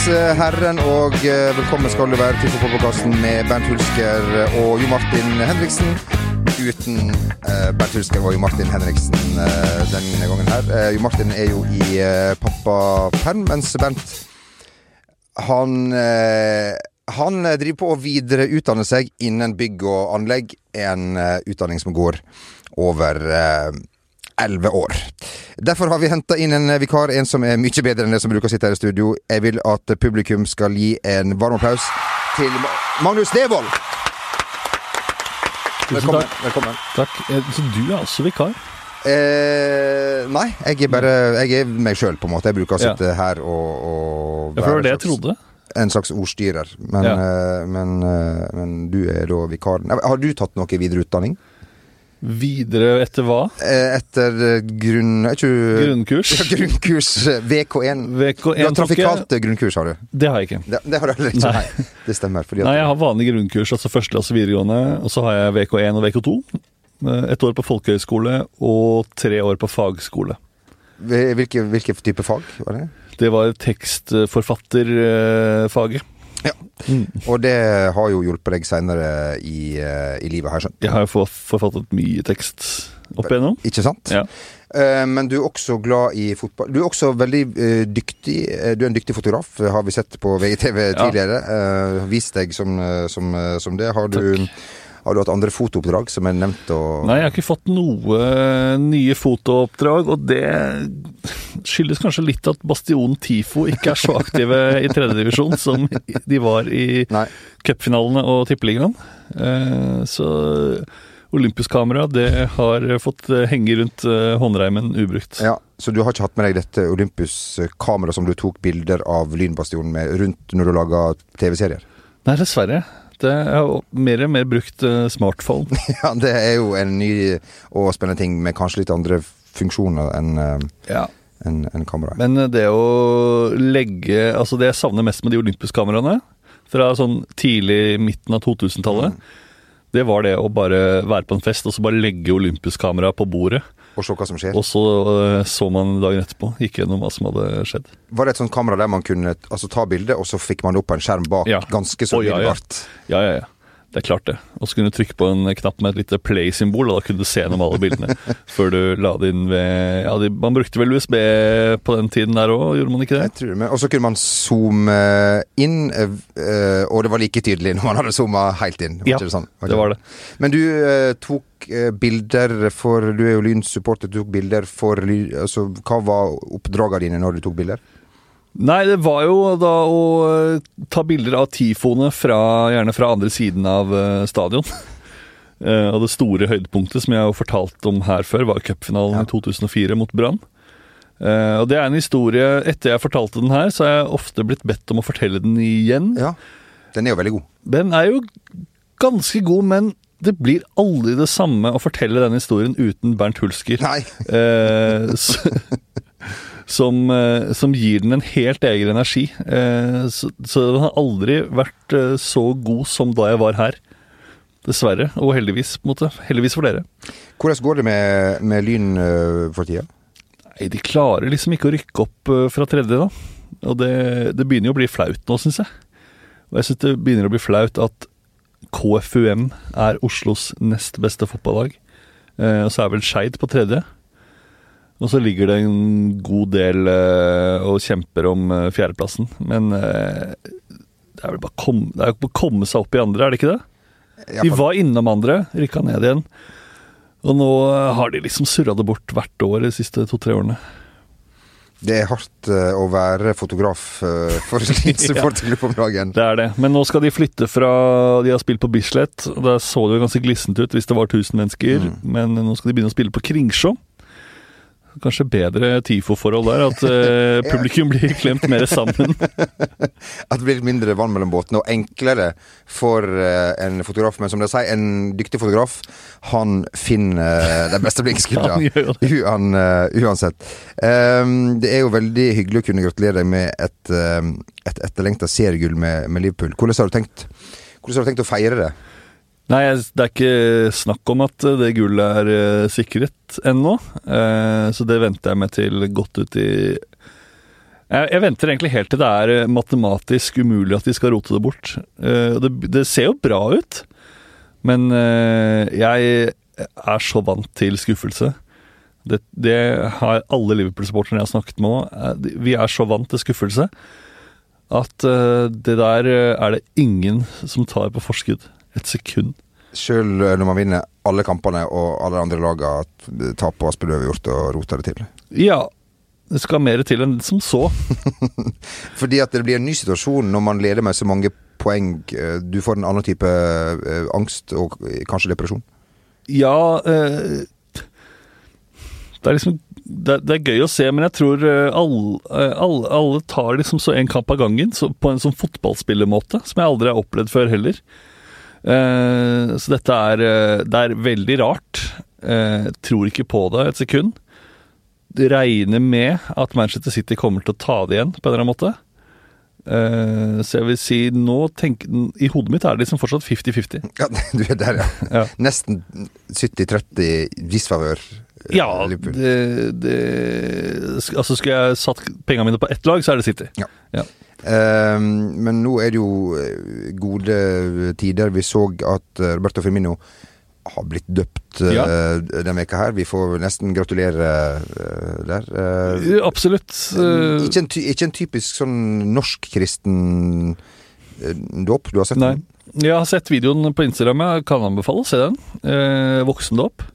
herren, og velkommen skal du være til fotballpodcasten med Bernt Hulsker og Jo Martin Henriksen. Uten Bernt Hulsker og Jo Martin Henriksen denne gangen her. Jo Martin jo i pappaperm, mens Bernt han driver på å videreutdanne seg innen bygg og anlegg, en utdanning som går over 11 år. Derfor har vi hentet inn en vikar, en som mye bedre enn det som bruker å sitte her i studio. Jeg vil at publikum skal gi en varm applaus til Magnus Devold. Velkommen. Takk. Så du også vikar? Nei, jeg meg selv på en måte. Jeg bruker å sitte her og være det jeg trodde. En slags ordstyrer. Men du da vikaren. Har du tatt noe videreutdanning? Videre etter hva? Etter grunnkurs. Grunnkurs VK1. Ja, trafikalt grunnkurs har du. Det har jeg ikke. Det har du heller ikke. Nei, det stemmer. Nei, jeg har vanlig grunnkurs, altså førsteklasse videregående, og så har jeg VK1 og VK2. 1 år på folkehøyskole og 3 år på fagskole. Hvilke type fag var det? Det var tekstforfatterfaget. Ja, og det har jo hjulpet deg senere i livet her, skjønt. Jeg har jo forfattet mye tekst opp igjennom. Ikke sant? Ja. Men du også glad i fotball. Du også veldig dyktig. Du en dyktig fotograf, har vi sett på VGTV tidligere. Vist deg som det. Har du hatt andre fotooppdrag som nevnt? Nei, jeg har ikke fått noe nye fotooppdrag, og det skyldes kanskje litt at Bastion Tifo ikke så aktive i 3. divisjon som de var i cupfinalene og tippeligaen. Så Olympisk kamera, det har fått henge rundt håndreimen ubrukt. Ja, så du har ikke hatt med deg dette Olympisk kamera som du tok bilder av Lynbastionen med rundt når du laget TV-serier? Nei, dessverre. Det jo mer og mer brukt smartphone. Ja, det jo en ny og spennende ting med kanskje litt andre funksjoner enn kamera. Men det å legge, altså det jeg savner mest med de olympiske kameraene, fra sånn tidlig midten av 2000-tallet, det var det å bare være på en fest og så bare legge olympisk kamera på bordet. Og se hva som skjer. Og så man dagen etterpå, ikke gjennom hva som hadde skjedd. Var det et sånt kamera der man kunne ta bildet, og så fikk man det opp på en skjerm bak, ganske så videbart? Ja. Det klart det. Og så kunne du trykke på en knapp med et lite play-symbol, og da kunne du se gjennom alle bildene, før du la det inn ved... man brukte vel USB på den tiden der også, gjorde man ikke det? Jeg tror det, og så kunne man zoome inn, og det var like tydelig når man hadde zoomet helt inn. Ja, det var det. Men du tok bilder for... Du jo Lyn-supporter, du tok bilder for... Altså, hva var oppdragene dine når du tok bilder? Nei, det var jo da å ta bilder av tifoene gjerne fra andre siden av stadion. Og det store høydepunktet som jeg har fortalt om her før var cupfinalen i 2004 mot Brann. Og det en historie, etter jeg fortalte den her, så har jeg ofte blitt bedt om å fortelle den igjen. Ja, den jo veldig god. Den jo ganske god, men det blir aldri det samme å fortelle den historien uten Bernt Hulsker. Nei. Som gir den en helt egen energi. Så den har aldri vært så god som da jeg var her. Dessverre, og heldigvis, på en måte. Heldigvis for dere. Hvordan går det med Lyn for tida? Nei, de klarer liksom ikke å rykke opp fra 3. da. Og det begynner jo å bli flaut nå, synes jeg. Og jeg synes det begynner å bli flaut at KFUM Oslos nest beste fotballag. Og så vel Skeid på 3. Og så ligger det en god del og kjemper om 4. plassen. Men det vel bare å komme seg opp i andre, det ikke det? De var innom andre, rykket ned igjen. Og nå har de liksom surret det bort hvert år de siste 2-3 årene. Det hardt å være fotograf for supporterklubb om dagen. Det det. Men nå skal de flytte fra... De har spilt på Bislett, og der så det jo ganske glissent ut hvis det var 1000 mennesker. Men nå skal de begynne å spille på Kringsjå. Kanskje bedre tifo-forhold der, at publikum blir klemt mer sammen. At det blir mindre vann mellom båtene, og enklere for en fotograf, men som de sier, en dyktig fotograf, han finner den beste blikkskuldra, uansett. Det jo veldig hyggelig å kunne gratulere deg med et etterlengtet seriegull med Liverpool. Hvordan har du tenkt å feire det? Nei, det ikke snakk om at det gullet sikret ennå, så det venter jeg med til godt ut i Jeg venter egentlig helt til det matematisk umulig at de skal rote det bort. Det ser jo bra ut, men jeg så vant til skuffelse. Det har alle Liverpool-supporterne jeg har snakket med nå. Vi så vant til skuffelse at det der det ingen som tar på forskudd et sekund. Selv når man vinner alle kampene og alle andre lagene tar på Aspeløv gjort og roter det til. Ja, det skal mer til enn som så. Fordi at det blir en ny situasjon når man leder med så mange poeng. Du får en annen type angst og kanskje depresjon. Ja, det liksom det gøy å se, men jeg tror alle tar liksom så en kamp av gangen på en sånn fotballspillemåte, som jeg aldri har opplevd før heller. Så dette det veldig rart. Tror ikke på det et sekund. Det regner med at Manchester City kommer til å ta det igjen på en eller annen måte. Så jeg vil si nå i hodet mitt det liksom fortsatt 50-50. Ja, du der, ja. Ja. Nesten 70-30 disfavør. Ja, altså skulle jeg satt pengene mine på ett lag, så det City. Ja. Ja. Men nå det jo gode tider. Vi så at Roberto Firmino har blitt døpt denne veka her. Vi får nesten gratulere der. Absolutt. Ikke en typisk sånn norsk-kristen dåp du har sett? Nei. Jeg har sett videoen på Instagram. Jeg kan anbefale å se den. Voksendåp.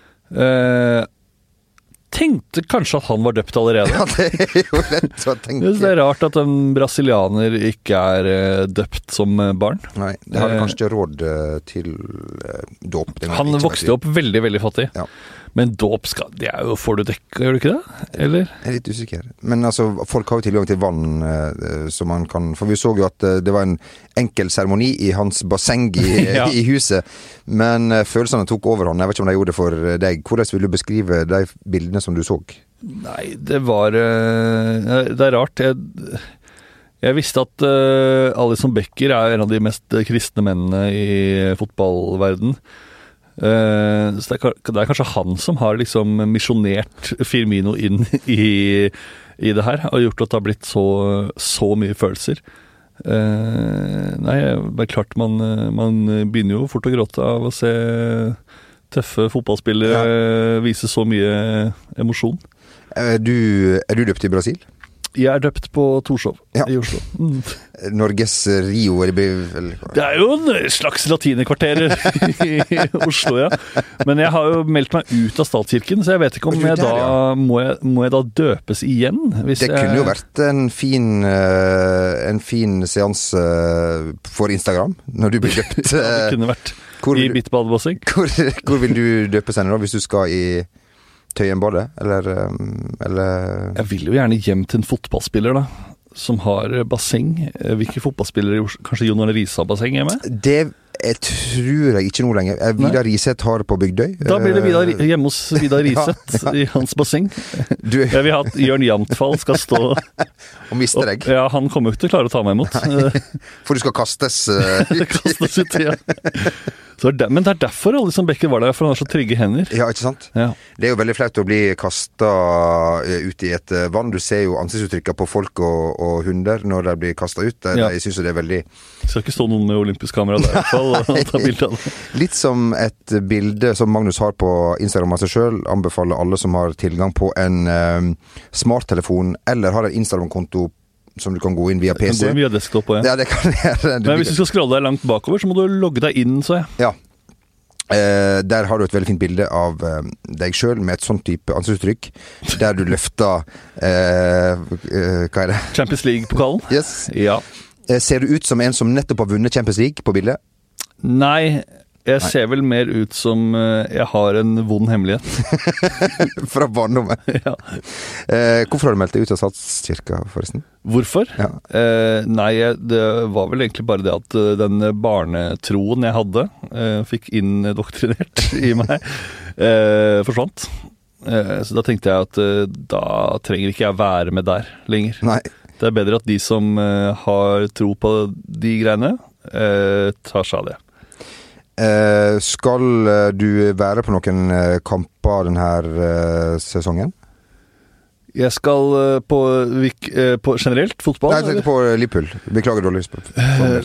Tenkte kanskje at han var døpt allerede. Ja, det jo lett å tenke. Det rart at en brasilianer ikke døpt som barn. Nei, det har kanskje ikke råd til dåp. Han vokste opp veldig, veldig fattig. Ja. Men dåp det jo, får du dekka, gjør du ikke det? Eller? Jeg litt usikker. Men altså, folk har jo tilgang til vann, så man kan... For vi så jo at det var en enkel seremoni i hans basseng Ja. i huset. Men følelsene tok overhånd. Jeg vet ikke om de gjorde det for deg. Hvordan vil du beskrive de bildene som du så? Nei, det var... Det rart. Jeg visste at Alisson Becker en av de mest kristne mennene i fotballverden. Så det kanskje han som har liksom misjonert Firmino inn i det her, og gjort at det har blitt så mye følelser. Nei, det klart man begynner jo fort å gråte av å se tøffe fotballspillere vise så mye emosjon. Er du døpt i Brasil? Jeg døpt på Torshov i Oslo. Norges Rio, Det jo en slags latinekvarter i Oslo, ja. Men jeg har jo meldt meg ut av statskirken, så jeg vet ikke om må jeg da døpes igjen? Det kunne jo vært en fin seanse for Instagram, når du blir døpt. Ja, det kunne vært i mitt badebasseng. Hvor vil du døpes henne da, hvis du skal i Tøyenbadet, eller... Jeg vil jo gjerne hjem til en fotballspiller da, som har basseng. Hvilke fotballspillere, kanskje Jon Arne Riise har basseng hjemme? Det tror jeg ikke noe lenger. Vidar Riseth har på Bygdøy. Da blir det hjemme hos Vidar Riseth i hans basseng. Jeg vil ha at Jørn Jamtfall skal stå... Og miste deg. Ja, han kommer ikke til å klare å ta meg imot. For du skal kastes... kastes ut, ja. Men det derfor alle som Becker var der, for han har så trygge hender. Ja, ikke sant? Ja. Det jo veldig flaut å bli kastet ut i et vann. Du ser jo ansiktsuttrykker på folk og hunder når de blir kastet ut. Jeg synes jo det veldig... Det skal ikke stå noen med olympisk kamera der i hvert fall og ta bilder av det. Litt som et bilde som Magnus har på Instagram av seg selv, anbefaler alle som har tilgang på en smarttelefon eller har en Instagram-konto som du kan gå inn via PC. Du kan gå inn via desktop også, ja. Det kan jeg. Men hvis du skal scrolle deg langt bakover, så må du logge deg inn, så jeg. Ja. Der har du et veldig fint bilde av deg selv med et sånt type ansiktsuttrykk, der du løfter hva det? Champions League-pokalen? Yes. Ja. Ser du ut som en som nettopp har vunnet Champions League på bildet? Nei, jeg ser vel mer ut som jeg har en vond hemmelighet. Fra barndommen. Ja. Hvorfor har du meldt deg ut av statskirka, forresten? Hvorfor? Ja. Nei, det var vel egentlig bare det at den barnetroen jeg hadde, fikk indoktrinert i meg, forsvant. Så da tenkte jeg at da trenger ikke jeg være med der lenger. Nei. Det bedre at de som har tro på de greiene, tar seg av det. Skal du være på noen kamper denne sesongen? Jeg skal på generelt fotball? Nei, jeg tenkte på Liverpool. Beklager dårlig spørsmål.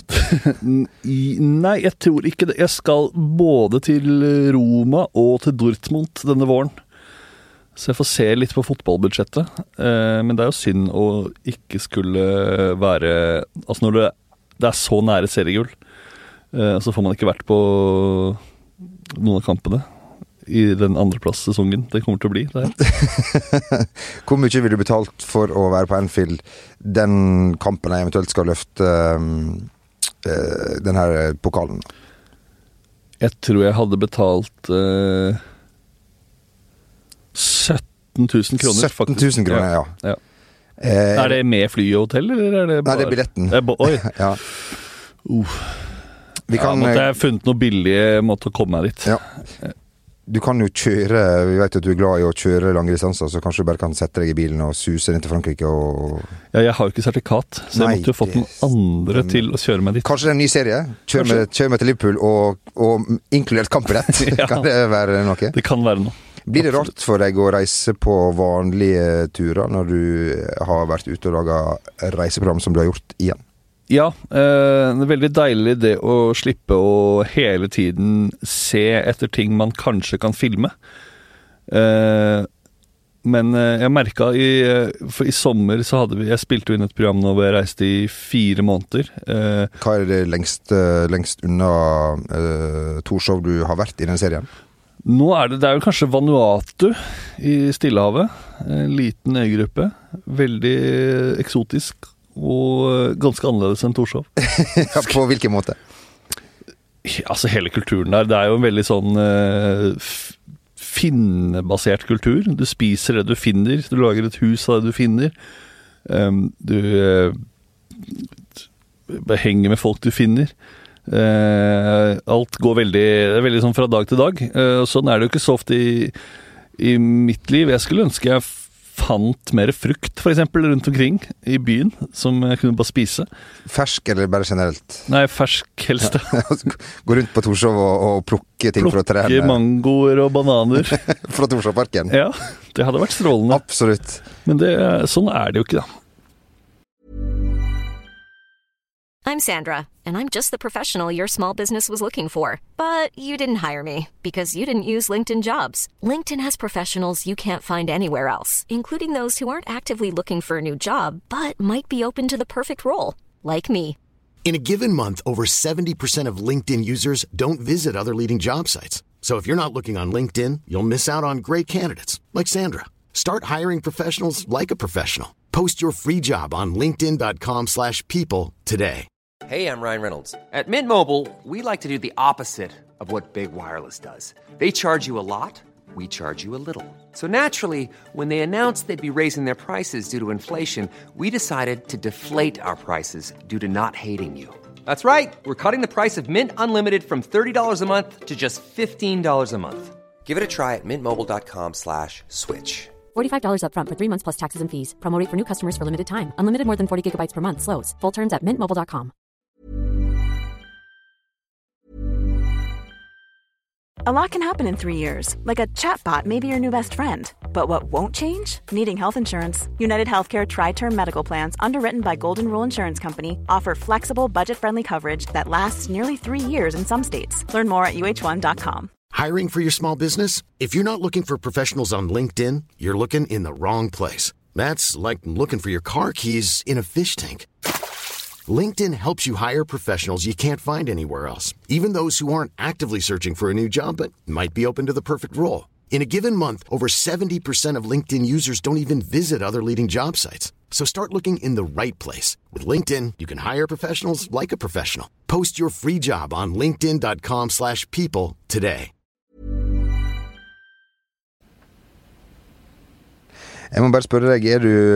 Nei, jeg tror ikke det. Jeg skal både til Roma og til Dortmund denne våren. Så jeg får se litt på fotballbudsjettet. Men det er jo synd å ikke skulle være... Altså når det er så nære seriegull, så får man ikke vært på noen av kampene i den andreplass-sesongen det kommer til å bli. Hvor mye vil du betalt for å være på Anfield den kampen jeg eventuelt skal løfte den her pokalen? Jeg tror jeg hadde betalt 17 000 kroner. 17 000 kroner, ja. Er det med fly og hotell, eller er det bare... Nei, det er billetten. Oi. Ja. Måtte jeg funnet noe billig måte å komme meg dit. Ja. Du kan jo kjøre, vi vet at du er glad i å kjøre lange distanser, så kanskje du bare kan sette deg i bilen og suse inn til Frankrike og... Ja, jeg har jo ikke sertifikat, så jeg måtte jo fått noen andre til å kjøre meg dit. Kanskje det er en ny serie? Kjør meg til Liverpool og inkludert kampbillett. Kan det være noe? Det kan være noe. Blir det rart for deg å reise på vanlige turer når du har vært ute og laget reiseprogram som du har gjort igjen? Ja, det er veldig deilig det å slippe å hele tiden se etter ting man kanskje kan filme. Men jeg merket for i sommer så jeg spilte inn et program nå hvor jeg reiste i 4 måneder. Hva er det lengst unna Torshov du har vært i den serien? Nå det er jo kanskje Vanuatu i Stillehavet, en liten øygruppe, veldig eksotisk og ganske annerledes enn Torshov. Ja, på hvilken måte? Altså hele kulturen der, det er jo en veldig sånn finnebasert kultur. Du spiser det du finner, du lager et hus av det du finner, du henger med folk du finner. Alt går veldig sånn fra dag til dag. Sånn det jo ikke så ofte i mitt liv. Jeg skulle ønske jeg fant mer frukt, for eksempel, rundt omkring i byen, som jeg kunne bare spise. Fersk, eller bare generelt? Nei, fersk helst. Gå rundt på Torshov og plukke ting fra trærne. Plukke mangoer og bananer. Fra Torshovparken. Ja, det hadde vært strålende. Absolutt. Men sånn det jo ikke, da. I'm Sandra, and I'm just the professional your small business was looking for. But you didn't hire me because you didn't use LinkedIn Jobs. LinkedIn has professionals you can't find anywhere else, including those who aren't actively looking for a new job, but might be open to the perfect role, like me. In a given month, over 70% of LinkedIn users don't visit other leading job sites. So if you're not looking on LinkedIn, you'll miss out on great candidates, like Sandra. Start hiring professionals like a professional. Post your free job on linkedin.com/people today. Hey, I'm Ryan Reynolds. At Mint Mobile, we like to do the opposite of what Big Wireless does. They charge you a lot, we charge you a little. So naturally, when they announced they'd be raising their prices due to inflation, we decided to deflate our prices due to not hating you. That's right. We're cutting the price of Mint Unlimited from $30 a month to just $15 a month. Give it a try at mintmobile.com/switch. $45 up front for 3 months plus taxes and fees. Promo rate for new customers for limited time. Unlimited more than 40 gigabytes per month. Slows full terms at mintmobile.com. A lot can happen in 3 years, like a chatbot may be your new best friend. But what won't change? Needing health insurance. United Healthcare Tri-Term Medical Plans, underwritten by Golden Rule Insurance Company, offer flexible, budget-friendly coverage that lasts nearly 3 years in some states. Learn more at uh1.com. Hiring for your small business? If you're not looking for professionals on LinkedIn, you're looking in the wrong place. That's like looking for your car keys in a fish tank. LinkedIn helps you hire professionals you can't find anywhere else, even those who aren't actively searching for a new job but might be open to the perfect role. In a given month, over 70% of LinkedIn users don't even visit other leading job sites. So start looking in the right place. With LinkedIn, you can hire professionals like a professional. Post your free job on linkedin.com/people today. Jeg må bare spørre deg,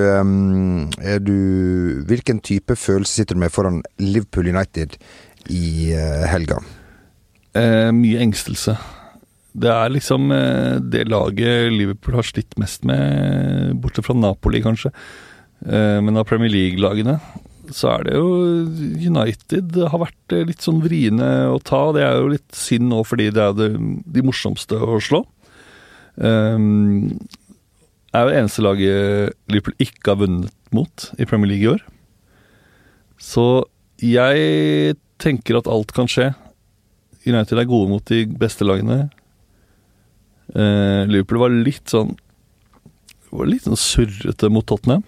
hvilken type følelse sitter du med foran Liverpool United i helga? Mye engstelse. Det liksom det laget Liverpool har slitt mest med, bortsett fra Napoli kanskje. Men av Premier League-lagene så det jo United har vært litt sånn vriene å ta. Det jo litt synd nå fordi det de morsomste å slå. er jo det eneste laget Liverpool ikke har vunnet mot i Premier League i år. Så jeg tenker at alt kan skje. United er gode mot de beste lagene. Liverpool var litt sånn surrete mot Tottenham.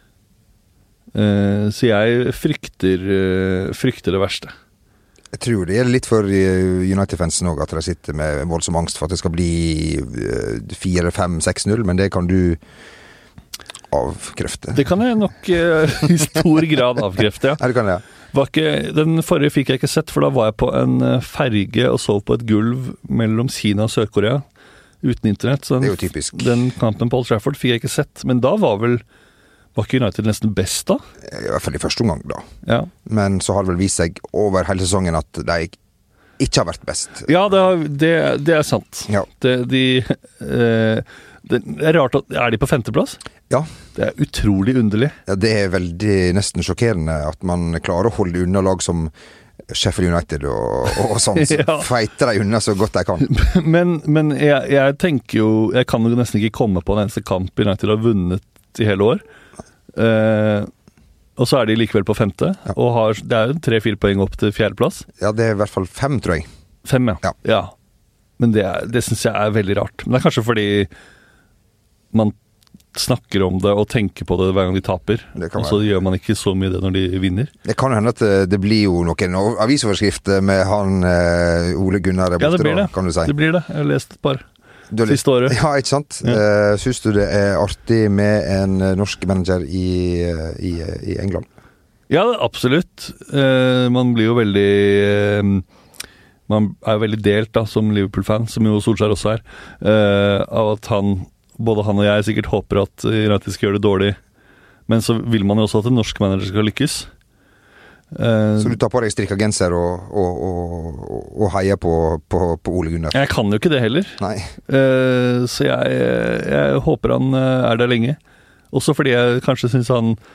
Så jeg frykter det verste. Jeg tror det gjelder litt for United-fansen også, at de sitter med voldsom angst for at det skal bli 4-5-6-0, men det kan du avkrefte. Det kan jeg nok i stor grad avkrefte, ja. Ja, det kan jeg. Den forrige fikk jeg ikke sett, for da var jeg på en ferge og sov på et gulv mellom Kina og Sør-Korea uten internett. Så det er jo typisk. Den kampen på Old Trafford fikk jeg ikke sett, men da var ikke United nesten best da? I hvert fall i første omgang da. Ja. Men så har det vel vist seg over hele sesongen at de ikke har vært best. Ja, det er sant. Ja. Det er rart at... Er de på 5. plass? Ja. Det er utrolig underlig. Ja, det er veldig nesten sjokkerende at man klarer å holde unna lag som Sheffield United og sånn, så ja. feiter de unna så godt de kan. Men jeg tenker jo, jeg kan jo nesten ikke komme på en eneste kamp United har vunnet i hele år. Og så er de likevel på 5. Ja. Og det er jo 3-4 poeng opp til 4. plass. Ja, det er i hvert fall 5, tror jeg. 5, ja. Men det synes jeg er veldig rart. Men det er kanskje fordi man snakker om det og tenker på det hver gang de taper, og så gjør man ikke så mye det når de vinner. Det kan jo hende at det blir jo noen avisoverskrifter med han Ole Gunnar borte, det blir det. Kan du si. Det blir det. Jeg har lest et par siste året. Ja, ikke sant? Ja. Synes du det er artig med en norsk manager i England? Ja, absolutt. Man blir jo veldig... man er jo veldig delt da, som Liverpool-fan, som jo Solskjær også er, av at både han og jeg sikkert håper at United skal gjøre det dårlig, men så vil man jo også at en norsk manager skal lykkes. Så du tar på deg strikka genser og heier på Ole Gunnar? Jeg kan jo ikke det heller. Nei. Så jeg håper han er der lenge. Også fordi jeg kanskje synes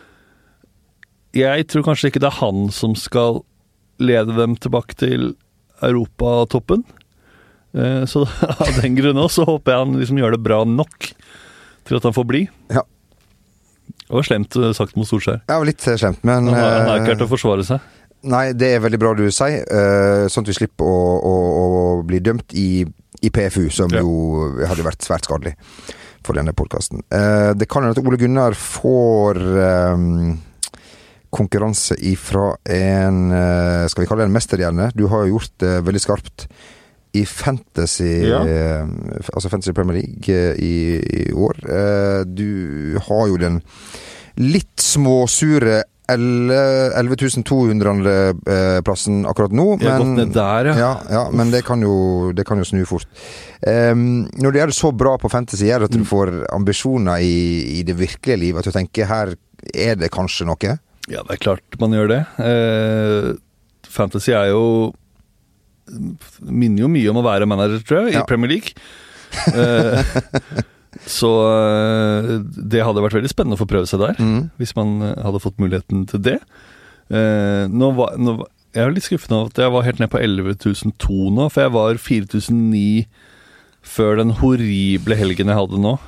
jeg tror kanskje ikke det er han som skal lede dem tilbake til Europatoppen. Så av den grunn også håper jeg han liksom gjør det bra nok til at han får bli. Ja. Det var slemt sagt mot Solskjær. Ja, litt slemt, men... Han har ikke vært å forsvare seg. Nei, det er veldig bra du sier, sånn at vi slipper å bli dømt i PFU, som jo hadde vært svært skadelig for denne podcasten. Det kan jo at Ole Gunnar får konkurranse ifra en, skal vi kalle det en mesterhjerne. Du har jo gjort det veldig skarpt i Fantasy, altså Fantasy Premier League i år. Du har jo den litt småsure 11.200 plassen akkurat nå. Jeg har gått ned der, ja, men det kan jo snu fort. Når det er så bra på Fantasy, gjør det at du får ambisjoner i det virkelige livet, at du tenker, her er det kanskje noe? Ja, det er klart man gjør det. Fantasy er jo minner jo mye om å være manager, tror jeg, i Premier League. Så det hadde vært veldig spennende å få prøve seg der, hvis man hadde fått muligheten til det. Jeg er litt skuffet av at jeg var helt ned på 11.002 nå, for jeg var 4.009 før den horrible helgen jeg hadde nå.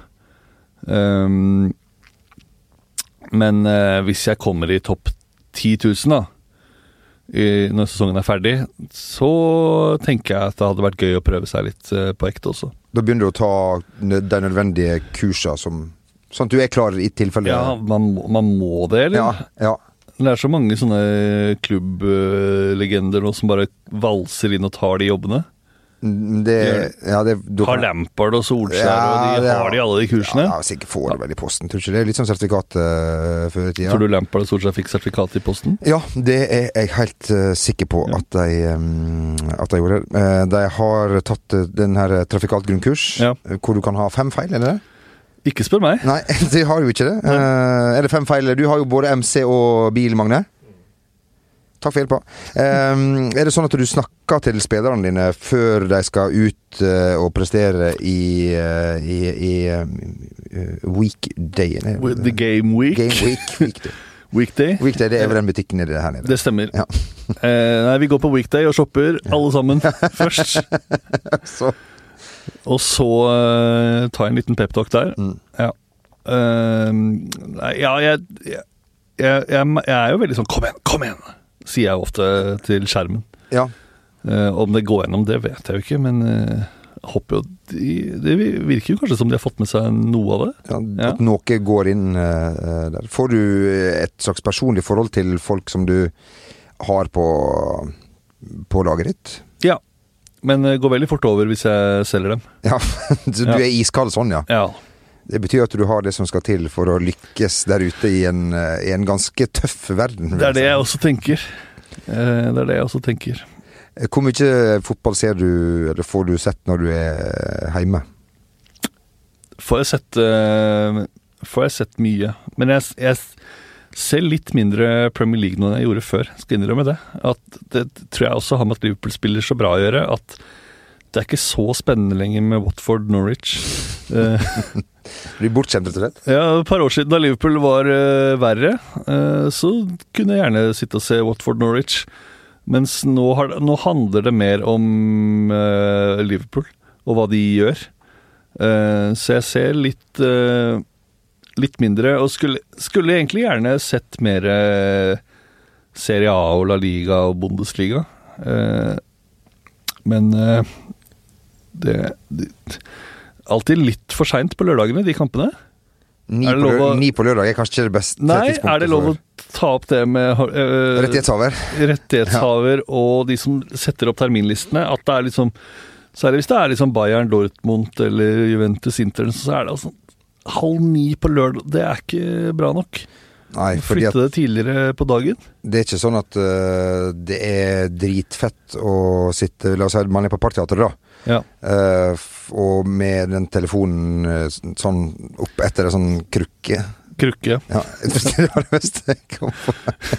Men hvis jeg kommer i topp 10.000 da, når sesongen er ferdig, så tenker jeg at det hadde vært gøy å prøve seg litt på ekte også. Da begynner du å ta de nødvendige kurser sånn at du er klar i tilfelle... Ja, man må det, eller? Ja. Det er så mange sånne klubblegender nå som bare valser inn og tar de jobbene. Har Lampard og Solskjær, og de har alle de kursene. Ja, sikkert får det vel i posten. Tror ikke det er litt sånn sertifikat før i tida. Tror du Lampard og Solskjær fikk sertifikat i posten? Ja, det er jeg helt sikker på at de gjorde. De har tatt den her trafikalt-grunnkurs, hvor du kan ha 5 feil, eller det? Ikke spør meg. Nei, det har jo ikke det. Er det 5 feil? Du har jo både MC og bil, Magne. Takk for hjelpa. Er det sånn at du snakker til spillerne dine før de skal ut og prestere i weekday? The game week. Weekday, det er vel den butikken nede her nede. Det stemmer. Ja. Nei, vi går på weekday og shopper alle sammen først. Og så ta en liten pep-talk der. Ja. Nei, ja, jeg er jo veldig sånn, kom igjen, sier jeg ofte til skjermen. Ja. Om det går gjennom, det vet jeg jo ikke, men håper jo, det virker jo kanskje som de har fått med seg noe av det. Ja, at noe går inn der. Får du et slags personlig forhold til folk som du har på laget ditt? Ja, men det går veldig fort over hvis jeg selger dem. Ja, så du er iskald sånn, ja. Ja. Det betyr at du har det som skal til for å lykkes der ute i en ganske tøff verden. Det er det jeg også tenker. Hvor mye fotball ser du, eller får du sett når du er hjemme? Får jeg sett mye. Men jeg ser litt mindre Premier League nå enn jeg gjorde før. Skal innrømme det. At det tror jeg også har med at Liverpool spiller så bra å gjøre, at det er ikke så spennende lenger med Watford Norwich. Du blir bortskjemt, rett og slett? Ja, et par år siden da Liverpool var verre, så kunne jeg gjerne sitte og se Watford Norwich. Mens nå handler det mer om Liverpool og hva de gjør. Så jeg ser litt mindre, og skulle egentlig gjerne sett mer Serie A og La Liga og Bundesliga. Men det alltid litt for sent på lørdagene, de kampene. 9 på lørdag er kanskje ikke det beste tidspunktet. Nei, er det lov å ta opp det med rettighetshaver og de som setter opp terminlistene, at det er liksom, særlig hvis det er liksom Bayern, Dortmund eller Juventus Inter, så er det altså 8:30 på lørdag. Det er ikke bra nok. Nei, flytte det tidligere på dagen. Det er ikke sånn at det er dritfett å sitte, la oss si, man er på parteater da. Ja. Og med den telefonen sånn opp etter en sånn krukke. Ja, det var det beste jeg kom på.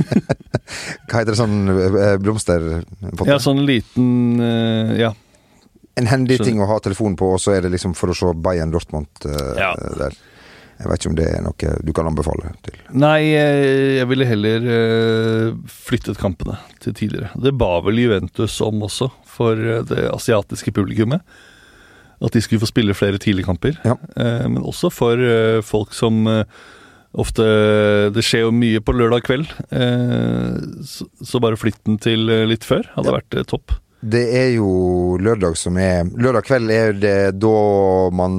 Hva heter det, sånn blomster? Ja, sånn liten, ja. En hendig ting å ha telefonen på, og så er det liksom for å se Bayern Dortmund der. Jeg vet ikke om det er noe du kan anbefale til. Nei, jeg ville heller flyttet kampene til tidligere. Det ba vel Juventus om også, for det asiatiske publikummet. At de skulle få spille flere tidligkamper. Ja. Men også for folk som ofte, det skjer jo mye på lørdag kveld, så bare flytten til litt før hadde vært topp. Det er jo lørdag kveld er det da man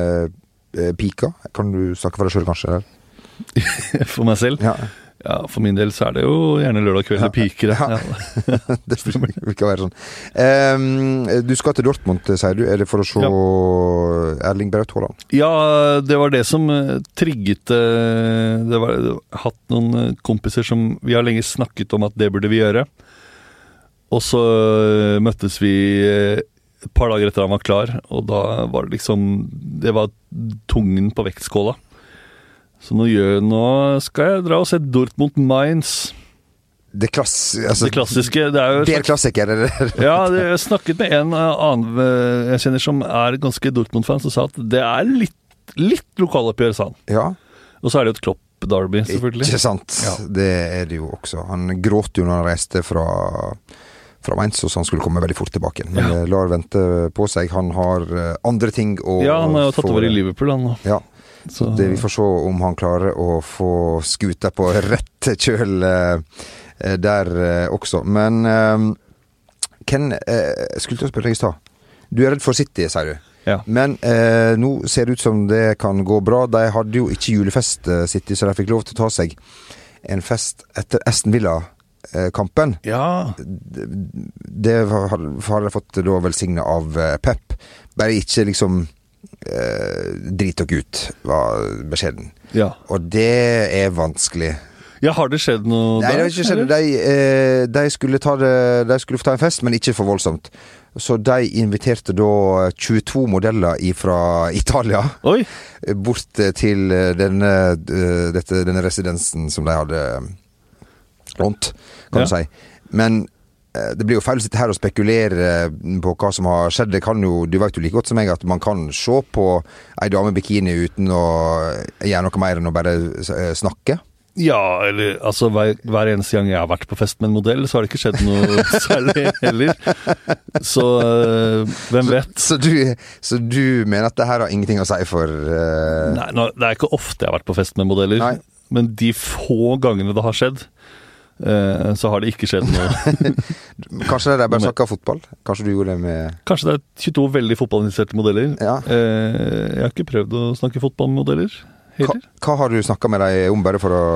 pika. Kan du snakke for deg selv kanskje? For meg selv? Ja, for min del så er det jo gjerne lørdag kveld det piker. Ja. Det vil ikke være sånn. Du skal til Dortmund, sier du. Er det for å se Erling Braut Haaland? Ja, det var det som trigget det var hatt noen kompiser som vi har lenge snakket om at det burde vi gjøre. Og så møttes vi et par dager etter han var klar, og da var det liksom, det var tungen på vektskåla. Så nå skal jeg dra og se Dortmund Mainz. Det klassiske, det er jo... Det er klassiker, eller? Ja, jeg snakket med en annen jeg kjenner som er ganske Dortmund-fan, som sa at det er litt lokaloppgjør, sa han. Ja. Og så er det jo et Klopp-derby, selvfølgelig. Ikke sant, ja. Det er det jo også. Han gråt jo når han reiste fra Mainz, så han skulle komme veldig fort tilbake. Men lar vente på seg. Han har andre ting å... Ja, han har jo tatt over i Liverpool, han nå. Ja, så vi får se om han klarer å få skuta på rett kjøl der også. Men Ken, skulle til å spørre deg i stad. Du er redd for City, sier du. Ja. Men nå ser det ut som det kan gå bra. De hadde jo ikke julefest, City, så de fikk lov til å ta seg en fest etter Aston Villa-kampen. Ja. Det har jeg fått da velsignet av Pep. Bare ikke liksom drit dere ut, var beskjeden. Ja. Og det er vanskelig. Ja, har det skjedd noe? Nei, det har ikke skjedd. De skulle få ta en fest, men ikke for voldsomt. Så de inviterte da 22 modeller fra Italia. Oi. Bort til denne residensen som de hadde rundt, kan du si. Men det blir jo feil å sitte her og spekulere på hva som har skjedd. Det kan jo, du vet jo like godt som meg at man kan se på en dame i bikini uten å gjøre noe mer enn å bare snakke. Ja, eller altså hver eneste gang jeg har vært på fest med en modell, så har det ikke skjedd noe særlig heller. Så hvem vet? Så du mener at det her har ingenting å si for Nei, det er ikke ofte jeg har vært på fest med modeller. Nei. Men de få gangene det har skjedd, så har det ikke skjedd noe. Kanskje det er bare snakket fotball? Kanskje du gjorde det med Kanskje det er 22 veldig fotballinteresserte modeller. Ja. Jeg har ikke prøvd å snakke fotball med modeller. Hva har du snakket med deg om bare for å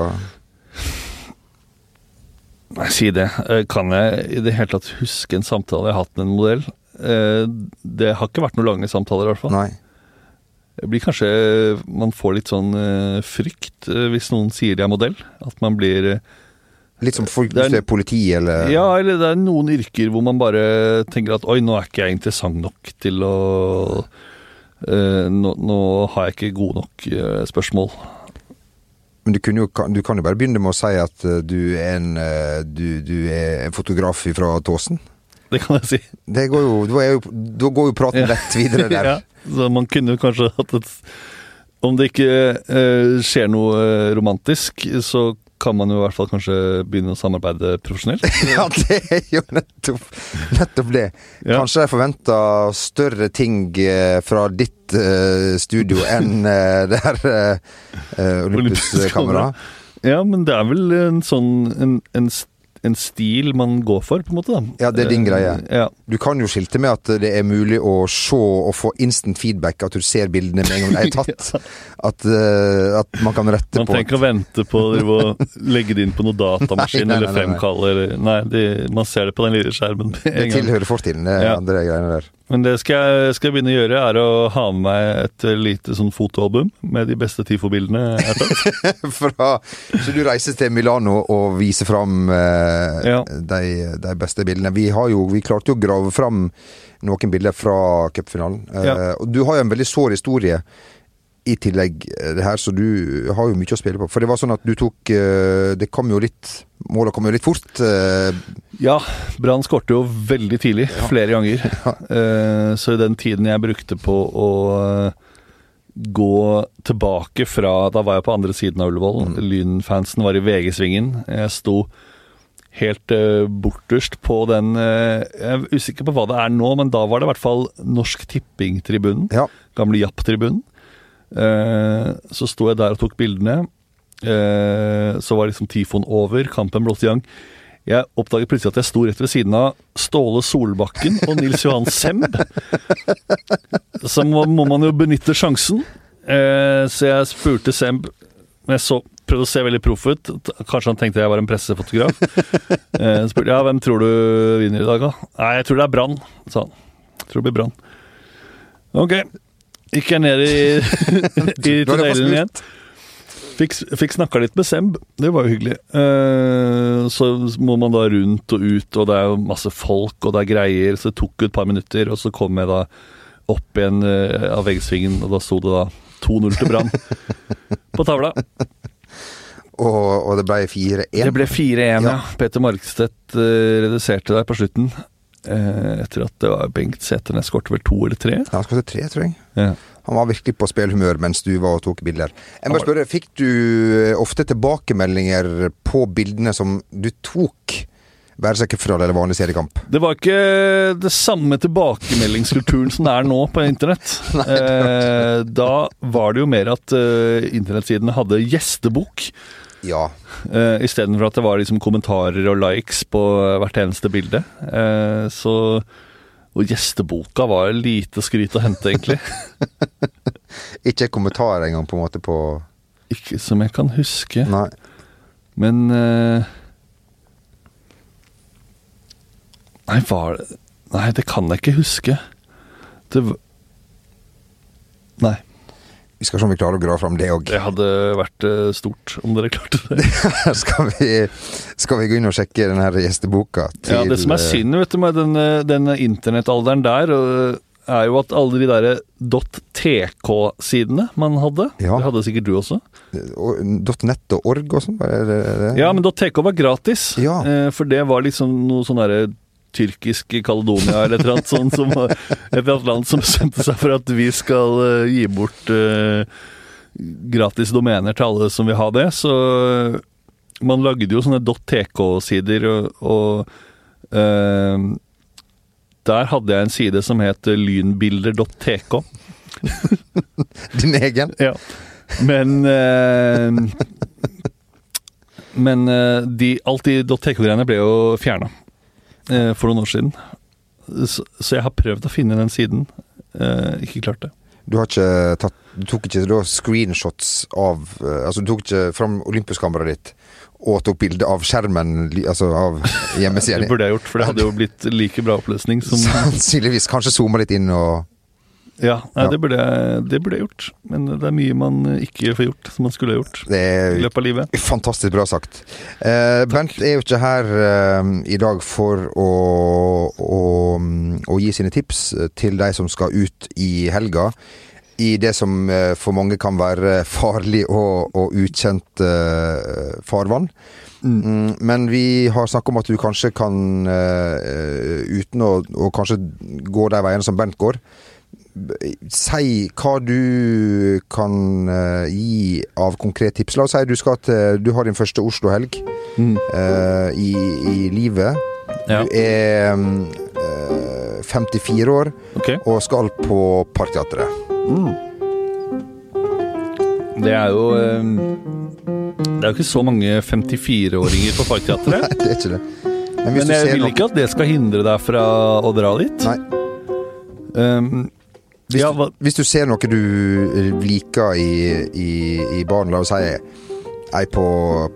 Nei, si det. Kan jeg i det hele tatt huske en samtale jeg har hatt med en modell? Det har ikke vært noen lange samtaler i hvert fall. Nei. Det blir kanskje man får litt sånn frykt hvis noen sier de er modell. At man blir Litt som folk hvis det er politi eller Ja, eller det er noen yrker hvor man bare tenker at oi, nå er ikke jeg interessant nok til å nå har jeg ikke god nok spørsmål. Men du kan jo bare begynne med å si at du er en fotograf fra Tåsen. Det kan jeg si. Da går jo praten rett videre der. Ja, så man kunne kanskje hatt om det ikke skjer noe romantisk, så kan man jo i hvert fall kanskje begynne å samarbeide profesjonelt. Ja, det er jo nettopp det. Ja. Kanskje jeg forventer større ting fra ditt studio enn det her Olympus-kamera. Ja, men det er vel en sånn en stil man går for, på en måte da. Ja, det er din greie. Ja. Du kan jo skilte med at det er mulig å se og få instant feedback, at du ser bildene med en gang de er tatt. Ja. At man kan rette man på. Man trenger ikke å vente på å legge det inn på noe datamaskin Nei. eller fremkalle. Nei, man ser det på den lille skjermen. Det tilhører fortiden, det andre greiene der. Men det skal jeg begynne å gjøre, er å ha med meg et lite sånn fotoalbum med de beste TIFO-bildene jeg har tatt. Så du reiser til Milano og viser fram de beste bildene. Vi klarte jo å grave fram noen bilder fra cupfinalen. Og du har jo en veldig sår historie i tillegg det her, så du har jo mye å spille på. For det var sånn at du tok målet kom jo litt fort. Ja, Brann skårte jo veldig tidlig, flere ganger. Så i den tiden jeg brukte på å gå tilbake fra, da var jeg på andre siden av Ullevål, Lyn-fansen var i VG-svingen, jeg sto helt borterst på den, jeg er usikker på hva det er nå, men da var det i hvert fall Norsk Tipping-tribunen, gamle Japp-tribunen. Så sto jeg der og tok bildene. Så var liksom tifoen over, kampen blåste i gang. Jeg oppdaget plutselig at jeg sto rett ved siden av Ståle Solbakken og Nils Johan Semb. Så må man jo benytte sjansen. Så jeg spurte Semb, men jeg prøvde å se veldig proff ut. Kanskje han tenkte jeg var en pressefotograf. Så spurte jeg, hvem tror du vinner i dag da? Nei, jeg tror det er Brann, sa han. Jeg tror det blir Brann. Ok, gikk jeg ned i tunnelen igjen. Fikk snakket litt med Semb, det var jo hyggelig. Så må man da rundt og ut, og det er jo masse folk, og det er greier, så det tok jo et par minutter, og så kom jeg da opp igjen av veggsvingen, og da sto det da 2-0 til Brann på tavla. Og det ble 4-1? Det ble 4-1, ja. Peter Markstedt reduserte der på slutten. Etter at det var Bengt Sæternes skårte vel 2 eller 3? Ja, han skårte 3, tror jeg. Ja. Han var virkelig på spillhumør mens du var og tok bilder. Jeg må spørre, fikk du ofte tilbakemeldinger på bildene som du tok? Være seg cupfinale eller vanlig seriekamp? Det var ikke det samme tilbakemeldingskulturen som det er nå på internett. Nei, da var det jo mer at internettsidene hadde gjestebok. Ja. I stedet for at det var liksom kommentarer og likes på hvert eneste bilde. Og gjesteboka var lite skryt å hente, egentlig. Ikke kommentarer engang på en måte på... Ikke som jeg kan huske. Nei. Men... Nei, det kan jeg ikke huske. Nei. Vi skal se om vi klarer å grave fram det også. Det hadde vært stort om dere klarte det. Skal vi gå inn og sjekke denne her gjesteboka? Ja, det som er synd, vet du, med denne internettalderen der, er jo at alle de der .tk-sidene man hadde, det hadde sikkert du også. .net og org og sånn? Ja, men .tk var gratis, for det var liksom noe sånn der tyrkisk Kaledonia eller et eller annet sånt, som et eller annet land som bestemte seg for at vi skal gi bort gratis domener til alle som vil ha det, så man lagde jo sånne .tk-sider, og der hadde jeg en side som het lynbilder.tk. Din egen? Ja. Men alt de .tk-greiene ble jo fjernet for noen år siden. Så jeg har prøvd å finne den siden. Ikke klart det. Du tok ikke da screenshots av, altså du tok ikke fram Olympus-kameraet ditt og tok bilde av skjermen, altså av hjemmesiden. Det burde jeg gjort, for det hadde jo blitt like bra oppløsning som... Sannsynligvis, kanskje zooma litt inn og... Ja, nei, det burde jeg gjort. Men det mye man ikke får gjort, som man skulle ha gjort i løpet av livet. Fantastisk bra sagt. Bent jo ikke her i dag for å gi sine tips til de som skal ut i helga, i det som for mange kan være farlig og ukjent farvann. Men vi har snakket om at du kanskje kan, uten å kanskje gå de veiene som Bent går, si hva du kan gi av konkret tips. La oss si du har din første Oslo-helg i livet. Ja. Du 54 år og skal på Parkteatret. Det er jo ikke så mange 54-åringer på Parkteatret. Nei, det er ikke det. Men jeg vil ikke at det skal hindre deg fra å dra dit. Nei. Hvis du ser noe du liker i baren, la oss si ei på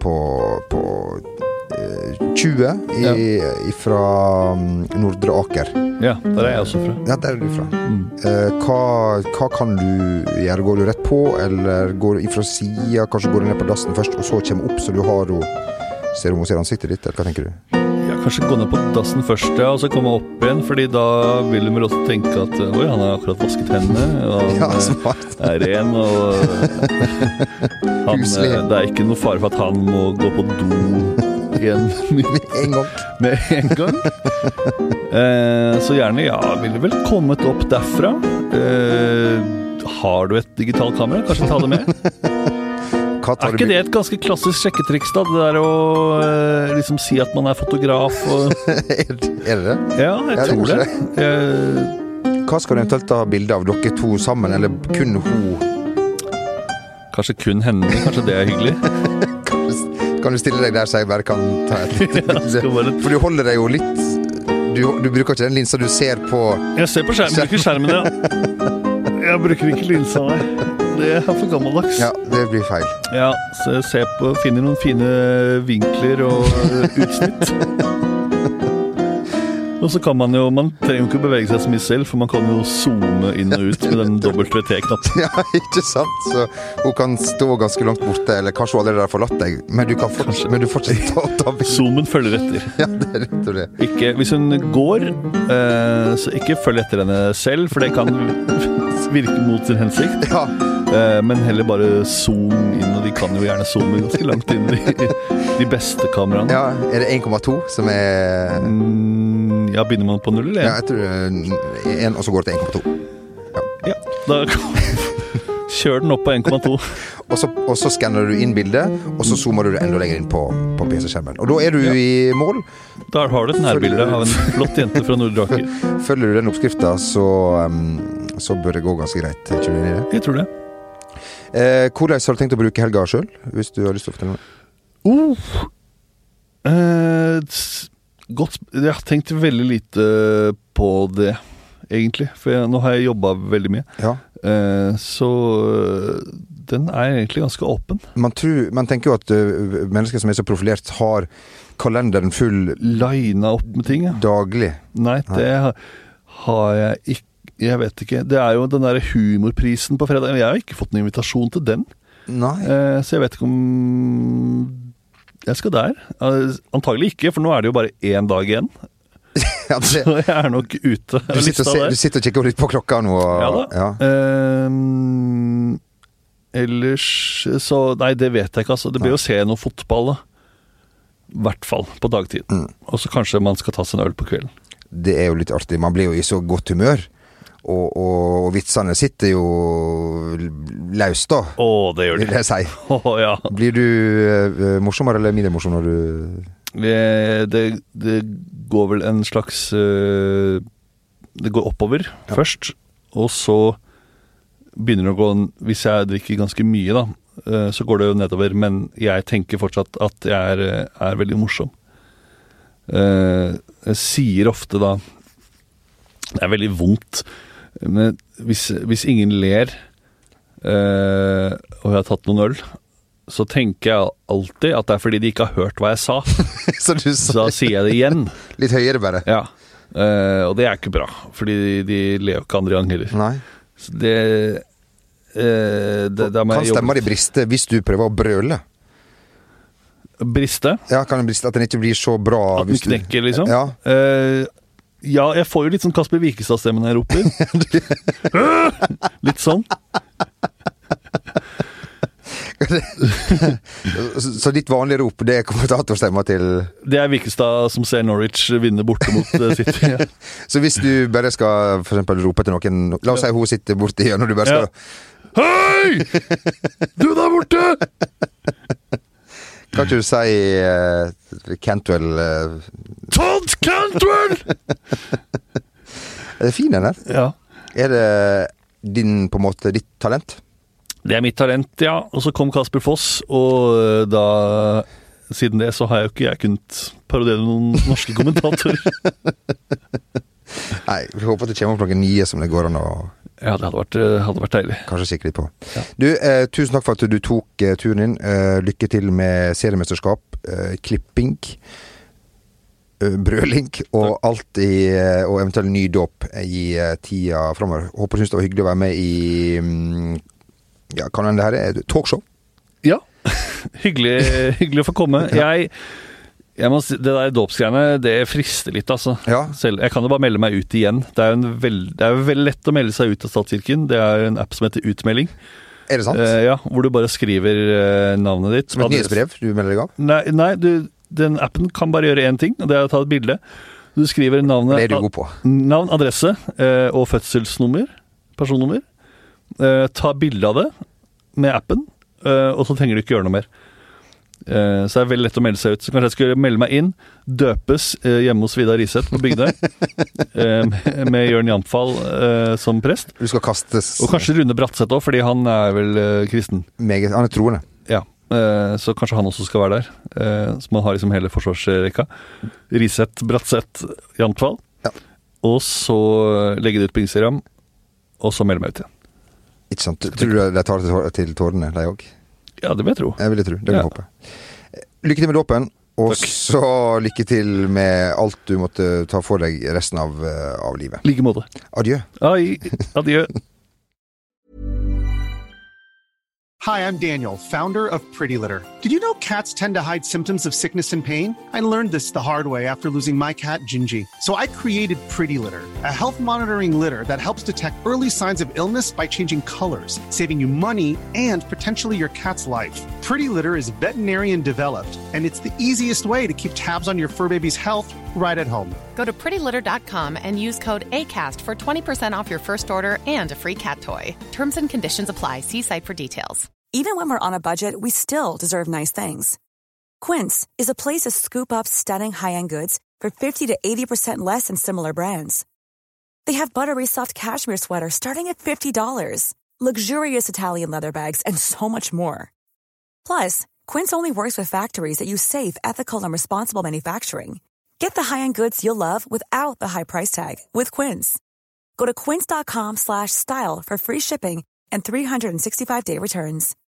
20 fra Nordre Aker. Ja, der er jeg også fra. Ja, der er du fra. Hva kan du gjøre? Går du rett på, eller går du ifra siden? Kanskje går du ned på dassen først, og så kommer opp, så du har ser ansiktet ditt, eller hva tenker du? Ja, kanskje gå ned på dassen først, ja, og så komme opp igjen, fordi da vil de vel også tenke at oi, han har akkurat vasket hendene, og han er ren, og det er ikke noe fare for at han må gå på do igjen med en gang. Så gjerne, ja, vil du vel kommet opp derfra. Har du et digitalt kamera? Kanskje ta det med? Er ikke det et ganske klassisk sjekketriks da? Det der å liksom si at man er fotograf og... Er det det? Ja, jeg tror det. Hva skal du eventuelt ta bilde av dere to sammen, eller kun hun? Kanskje kun henne, kanskje det er hyggelig. Kan du stille deg der, så jeg bare kan ta et lite bilde? For du holder deg jo litt... Du bruker ikke den linsa du ser på... Jeg ser på skjermen, bruker skjermen, ja. Jeg bruker ikke linsa, nei. Det er for gammeldags. Ja, det blir feil. Ja, så jeg ser på, finner noen fine vinkler og utsnitt. Og så kan man trenger jo ikke bevege seg så mye selv, for man kan jo zoome inn og ut med den WT-knappen. Ja, ikke sant? Så hun kan stå ganske langt borte, eller kanskje hun allerede har forlatt deg, men du kan fortsatt ta bilder. Zoomen følger etter. Ja, det er rett og det. Ikke, hvis hun går, så ikke følg etter henne selv, for det kan virke mot sin hensikt. Ja. Men heller bare zoom inn, og de kan jo gjerne zoome ganske langt inn i de beste kameraene. Ja, er det 1,2 som er... Ja, begynner man på 0 eller 1? Ja, jeg tror 1, og så går det til 1,2. Ja, da kjør den opp på 1,2. og så skanner du inn bildet, og så zoomer du det enda lenger inn på PC-skjermen. Og da er du i mål. Da har du et nærbilde av en flott jente fra Nordre Aker. Følger du den oppskriften, så bør det gå ganske greit. Tror du det? Jeg tror det. Hvordan har du tenkt å bruke helga selv, hvis du har lyst til å fortelle noe? Godt, jeg har tenkt veldig lite på det, egentlig. For nå har jeg jobbet veldig mye. Ja. Så den er egentlig ganske åpen. Man tenker jo at mennesker som er så profilert har kalenderen full... Lina opp med ting, ja. Daglig. Nei, det har jeg ikke. Jeg vet ikke. Det er jo den der humorprisen på fredag. Jeg har ikke fått en invitasjon til den. Nei. Så jeg vet ikke om jeg skal der. Antagelig ikke, for nå er det jo bare 1 dag igjen. Ja, så jeg er nok ute. Du sitter og kikker litt på klokka nå. Ja da. Ja. Ellers så... Nei, det vet jeg ikke. Altså. Det blir jo å se noe fotball, da. I hvert fall på dagtid. Og så kanskje man skal ta seg en øl på kvelden. Det er jo litt artig. Man blir jo i så godt humør. og vitsene sitter jo løst da. Det gjør de. Vil jeg si. Ja. Blir du morsommere eller mindre morsom når du... Det går vel en slags... Det går oppover først, og så begynner det å gå... Hvis jeg drikker ganske mye da, så går det jo nedover, men jeg tenker fortsatt at jeg er veldig morsom. Jeg sier ofte da... Det er veldig vondt, men hvis ingen ler, og jeg har tatt noen øl, så tenker jeg alltid at det er fordi de ikke har hørt hva jeg sa. Så da sier jeg det igjen. Litt høyere bare. Ja, og det er ikke bra, fordi de ler jo ikke andre gang heller. Nei. Så det kan stemma de briste hvis du prøver å brøle? Briste? Ja, kan det briste at den ikke blir så bra? At den knekker, liksom? Ja. Ja, jeg får jo litt sånn Kasper Wikestad-stemmen når jeg roper. Litt sånn. Så ditt vanlige rop, det er kommentatorstemmer til... Det er Wikestad som ser Norwich vinne borte mot City. Ja. Så hvis du bare skal for eksempel rope til noen, la oss si hun sitter borte i når du bare skal... Hei! Du der borte! Kan ikke du si Cantwell Todd Cantwell! Er det fin den her? Ja. Er det på en måte ditt talent? Det er mitt talent, ja. Og så kom Kasper Foss, og da siden det så har jo ikke jeg kunnet parodiere noen norske kommentatorer. Nei, vi håper at det kommer opp noen nye som det går an å... Ja, det hadde vært deilig. Kanskje kikke litt på. Ja. Du, tusen takk for at du tok turen din. Lykke til med seriemesterskap, klipping, brøling og alt og eventuelt ny dåp i tida fremover. Håper du synes det var hyggelig å være med i kan det her talkshow? Ja, hyggelig å få komme. Jeg må si, det der dåpsgreiene, det frister litt, altså. Ja. Selv, jeg kan jo bare melde meg ut igjen. Det er jo veldig lett å melde seg ut av Statskirken. Det er en app som heter Utmelding. Er det sant? Ja, hvor du bare skriver navnet ditt. Som et nyhetsbrev du melder deg av? Nei, den appen kan bare gjøre en ting, og det er å ta et bilde. Du skriver navnet... Det er du god på. Navn, adresse og fødselsnummer, personnummer. Ta bilde av det med appen, og så trenger du ikke gjøre noe mer. Så det er veldig lett å melde seg ut. Så kanskje jeg skulle melde meg inn, døpes hjemme hos Vidar Riseth på Bygdøy, med Jørn Jamfall som prest. Du skal kastes... Og kanskje Rune Bratseth også, fordi han er vel kristen. Han er troende. Ja, så kanskje han også skal være der. Så man har liksom hele forsvarsrekka. Riseth, Bratseth, Jamfall. Ja. Og så legge det ut på Instagram, og så melde meg ut igjen. Ikke sant? Tror du de tar det til tårene, de også? Ja, det vil jeg tro. Jeg vil tro, det vil jeg håpe. Lykke til med dåpen, og så lykke til med alt du måtte ta for deg resten av livet. Like måte. Adjø. Adjø. Hi, I'm Daniel, founder of Pretty Litter. Did you know cats tend to hide symptoms of sickness and pain? I learned this the hard way after losing my cat, Gingy. So I created Pretty Litter, a health monitoring litter that helps detect early signs of illness by changing colors, saving you money and potentially your cat's life. Pretty Litter is veterinarian developed, and it's the easiest way to keep tabs on your fur baby's health right at home. Go to prettylitter.com and use code ACAST for 20% off your first order and a free cat toy. Terms and conditions apply. See site for details. Even when we're on a budget, we still deserve nice things. Quince is a place to scoop up stunning high-end goods for 50 to 80% less than similar brands. They have buttery soft cashmere sweaters starting at $50, luxurious Italian leather bags, and so much more. Plus, Quince only works with factories that use safe, ethical, and responsible manufacturing. Get the high-end goods you'll love without the high price tag with Quince. Go to quince.com/style for free shipping and 365-day returns.